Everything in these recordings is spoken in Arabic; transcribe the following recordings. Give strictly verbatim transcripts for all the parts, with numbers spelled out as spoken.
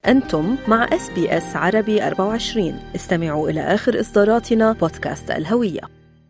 أنتم مع إس بي إس عربي أربعة وعشرين. استمعوا إلى آخر إصداراتنا بودكاست الهوية.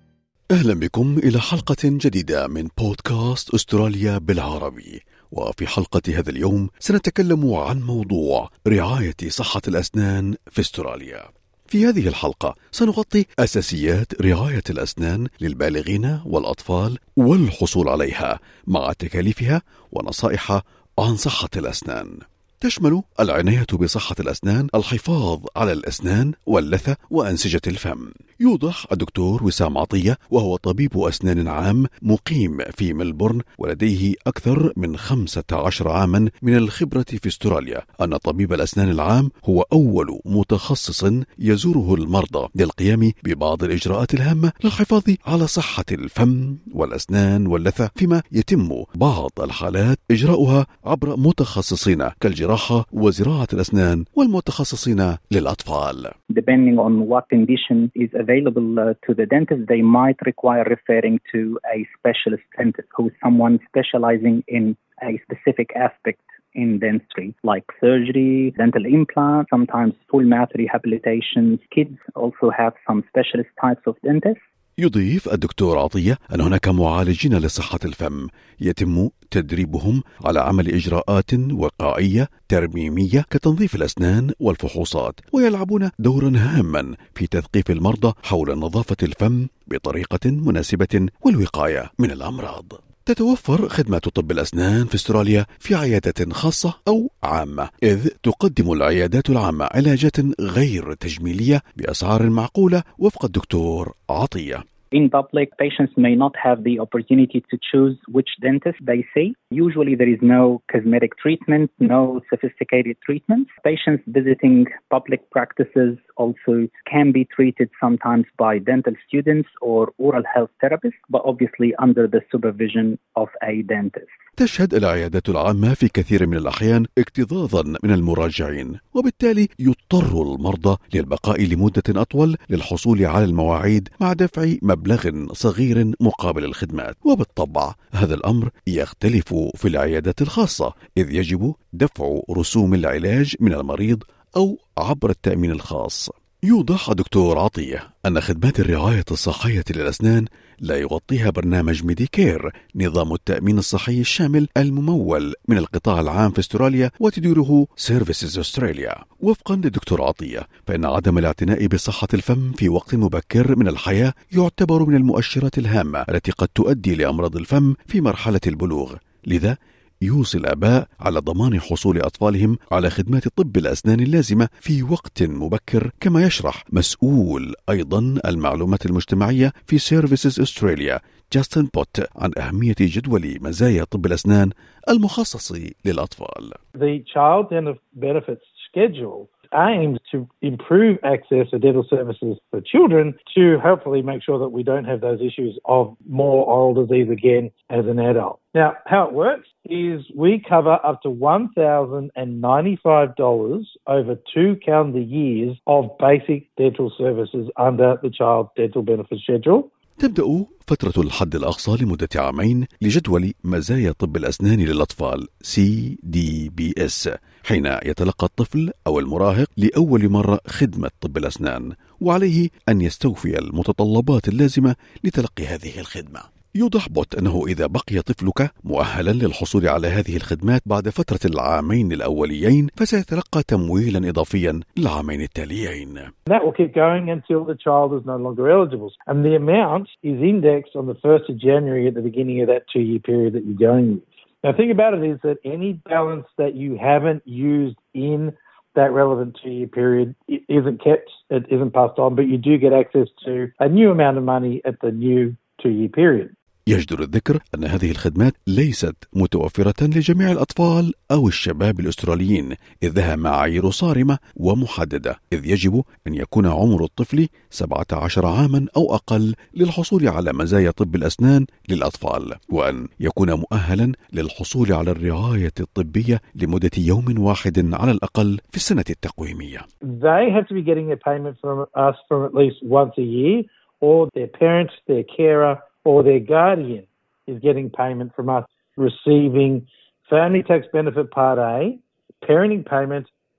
أهلا بكم إلى حلقة جديدة من بودكاست أستراليا بالعربي. وفي حلقة هذا اليوم سنتكلم عن موضوع رعاية صحة الأسنان في أستراليا. في هذه الحلقة سنغطي أساسيات رعاية الأسنان للبالغين والأطفال والحصول عليها مع تكاليفها ونصائح عن صحة الأسنان. تشمل العناية بصحة الأسنان الحفاظ على الأسنان واللثة وأنسجة الفم. يوضح الدكتور وسام عطية وهو طبيب أسنان عام مقيم في ملبورن ولديه أكثر من خمسة عشر عاما من الخبرة في أستراليا أن طبيب الأسنان العام هو أول متخصص يزوره المرضى للقيام ببعض الإجراءات الهامة للحفاظ على صحة الفم والأسنان واللثة، فيما يتم بعض الحالات إجراؤها عبر متخصصين كالجراحة وزراعة الأسنان والمتخصصين للأطفال. Depending on what condition is available uh, to the dentist, they might require referring to a specialist dentist who is someone specializing in a specific aspect in dentistry, like surgery, dental implants, sometimes full mouth rehabilitation. Kids also have some specialist types of dentists. يضيف الدكتور عطية أن هناك معالجين لصحة الفم يتم تدريبهم على عمل إجراءات وقائية ترميمية كتنظيف الأسنان والفحوصات، ويلعبون دورا هاما في تثقيف المرضى حول نظافة الفم بطريقة مناسبة والوقاية من الأمراض. تتوفر خدمة طب الأسنان في أستراليا في عيادة خاصة أو عامة، إذ تقدم العيادات العامة علاجات غير تجميلية بأسعار معقولة وفق الدكتور عطية. In public, patients may not have the opportunity to choose which dentist they see. Usually there is no cosmetic treatment, no sophisticated treatments. Patients visiting public practices also can be treated sometimes by dental students or oral health therapists, but obviously under the supervision of a dentist. تشهد العيادات العامة في كثير من الأحيان اكتظاظا من المراجعين، وبالتالي يضطر المرضى للبقاء لمدة أطول للحصول على المواعيد مع دفع مبلغ صغير مقابل الخدمات. وبالطبع هذا الأمر يختلف في العيادات الخاصة، إذ يجب دفع رسوم العلاج من المريض أو عبر التأمين الخاص. يوضح دكتور عطية أن خدمات الرعاية الصحية للأسنان لا يغطيها برنامج ميديكير، نظام التأمين الصحي الشامل الممول من القطاع العام في أستراليا وتديره سيرفيسز أستراليا. وفقا للدكتور عطية فإن عدم الاعتناء بصحة الفم في وقت مبكر من الحياة يعتبر من المؤشرات الهامة التي قد تؤدي لأمراض الفم في مرحلة البلوغ، لذا يوصي الآباء على ضمان حصول أطفالهم على خدمات طب الأسنان اللازمة في وقت مبكر، كما يشرح مسؤول أيضا المعلومات المجتمعية في سيرفيسز أستراليا جاستن بوت عن أهمية جدول مزايا طب الأسنان المخصص للأطفال. The Child Dental Benefits Schedule aims to improve access to dental services for children to hopefully make sure that we don't have those issues of more oral disease again as an adult. Now, how it works is we cover up to one thousand ninety-five dollars over two calendar years of basic dental services under the Child Dental Benefits Schedule. تبدأ فترة الحد الأقصى لمدة عامين لجدول مزايا طب الأسنان للأطفال سي دي بي إس حين يتلقى الطفل أو المراهق لأول مرة خدمة طب الأسنان، وعليه أن يستوفي المتطلبات اللازمة لتلقي هذه الخدمة. يوضح بوت أنه إذا بقي طفلك مؤهلا للحصول على هذه الخدمات بعد فترة العامين الأوليين فسيتلقى تمويلا إضافيا للعامين التاليين. That will keep going until the child is no longer eligible, and the amount is indexed on the first of January at the beginning of that two-year period that you're going with. Now, the thing about it is that any balance that you haven't used in that relevant two-year period it isn't kept, it isn't passed on, but you do get access to a new amount of money at the new two-year period. يجدر الذكر أن هذه الخدمات ليست متوفرة لجميع الأطفال أو الشباب الأستراليين، إذ لها معايير صارمة ومحددة، إذ يجب أن يكون عمر الطفل سبعة عشر عاما أو أقل للحصول على مزايا طب الأسنان للأطفال، وأن يكون مؤهلا للحصول على الرعاية الطبية لمدة يوم واحد على الأقل في السنة التقويمية. They have to be getting a payment from us from at least once a year, or their parent, their carer, or their guardian is getting payment from us, receiving Family Tax Benefit Part A, parenting payment,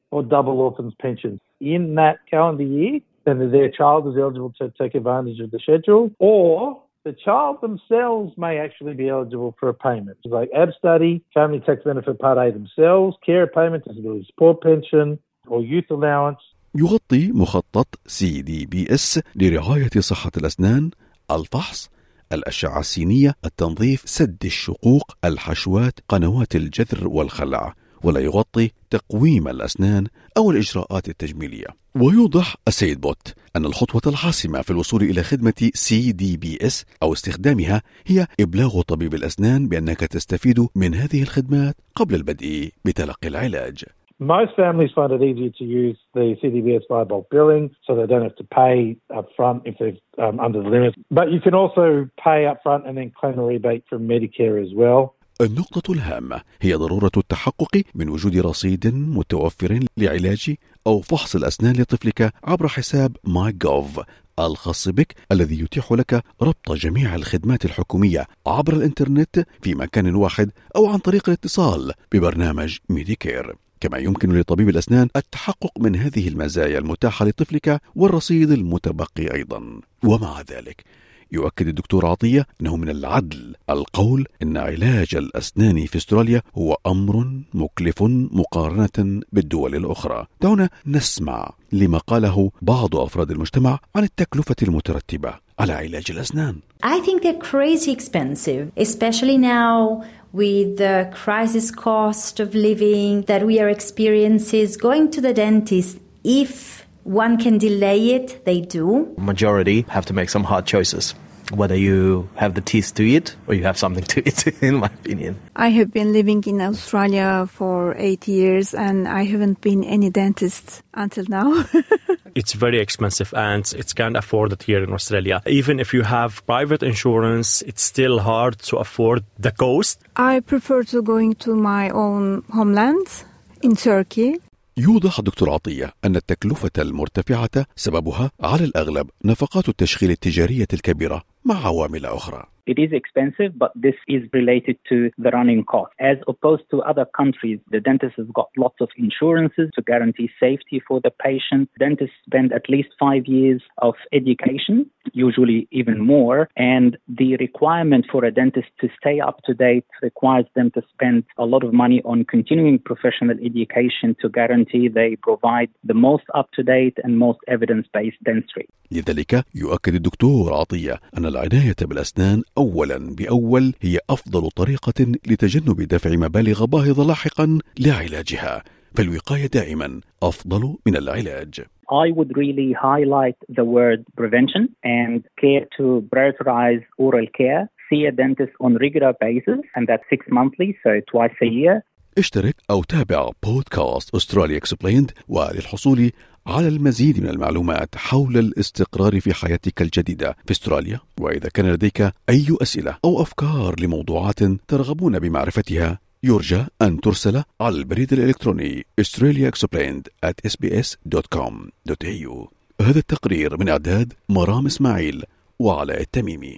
or double orphans pensions in that calendar year, then their child is eligible to take advantage of the schedule, or the child themselves may actually be eligible for a payment, like A B study, Family Tax Benefit Part A themselves, care payment, disability support pension, or youth allowance. يغطي مخطط سي دي بي إس لرعاية صحة الأسنان الفحص، الأشعة السينية، التنظيف، سد الشقوق، الحشوات، قنوات الجذر والخلع، ولا يغطي تقويم الأسنان أو الإجراءات التجميلية. ويوضح السيد بوت أن الخطوة الحاسمة في الوصول إلى خدمة سي دي بي إس أو استخدامها هي إبلاغ طبيب الأسنان بأنك تستفيد من هذه الخدمات قبل البدء بتلقي العلاج. Most families find it easier to use the C D B S by bulk billing, so they don't have to pay up front if they're um, under the limit. But you can also pay up front and then claim a rebate from Medicare as well. النقطة الهامة هي ضرورة التحقق من وجود رصيد متوفر لعلاج أو فحص الأسنان لطفلك عبر حساب ماي جوف الخاص بك، الذي يتيح لك ربط جميع الخدمات الحكومية عبر الإنترنت في مكان واحد أو عن طريق الاتصال ببرنامج ميديكير. كما يمكن لطبيب الأسنان التحقق من هذه المزايا المتاحة لطفلك والرصيد المتبقي أيضا. ومع ذلك يؤكد الدكتور عطية أنه من العدل القول أن علاج الأسنان في أستراليا هو أمر مكلف مقارنة بالدول الأخرى. دعونا نسمع لما قاله بعض أفراد المجتمع عن التكلفة المترتبة على علاج الأسنان. I think they're crazy expensive, especially now with the crisis cost of living that we are experiencing. Going to the dentist, if one can delay it, they do. Majority have to make some hard choices. Whether you have the teeth to eat or you have something to eat, in my opinion. I have been living in Australia for eight years and I haven't been any dentist until now. It's very expensive and it's can't afford it here in Australia. Even if you have private insurance, it's still hard to afford the cost. I prefer to going to my own homeland in Turkey. يوضح الدكتور عطية أن التكلفة المرتفعة سببها على الأغلب نفقات التشغيل التجارية الكبيرة مع عوامل أخرى. It is expensive, but this is related to the running cost. As opposed to other countries, the dentist has got lots of insurances to guarantee safety for the patient. Dentists spend at least five years of education, usually even more, and the requirement for a dentist to stay up to date requires them to spend a lot of money on continuing professional education to guarantee they provide the most up-to-date and most evidence-based dentistry. لذلك يؤكد الدكتور عطية أن العناية بالأسنان أولا بأول هي أفضل طريقة لتجنب دفع مبالغ باهظة لاحقا لعلاجها، فالوقاية دائما أفضل من العلاج. I would really highlight the word prevention and care to prioritize oral care. See a dentist on regular basis, and that's six monthly, so twice a year. اشترك أو تابع بودكاست أستراليا إكسبليند وللحصول على المزيد من المعلومات حول الاستقرار في حياتك الجديدة في أستراليا. وإذا كان لديك أي أسئلة أو أفكار لموضوعات ترغبون بمعرفتها يرجى أن ترسل على البريد الإلكتروني australia explained at s b s dot com dot a u. هذا التقرير من إعداد مرام إسماعيل وعلاء التميمي.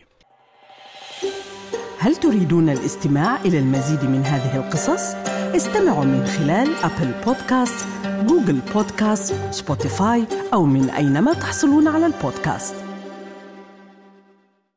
هل تريدون الاستماع إلى المزيد من هذه القصص؟ استمعوا من خلال أبل بودكاست، جوجل بودكاست، سبوتيفاي أو من أينما تحصلون على البودكاست.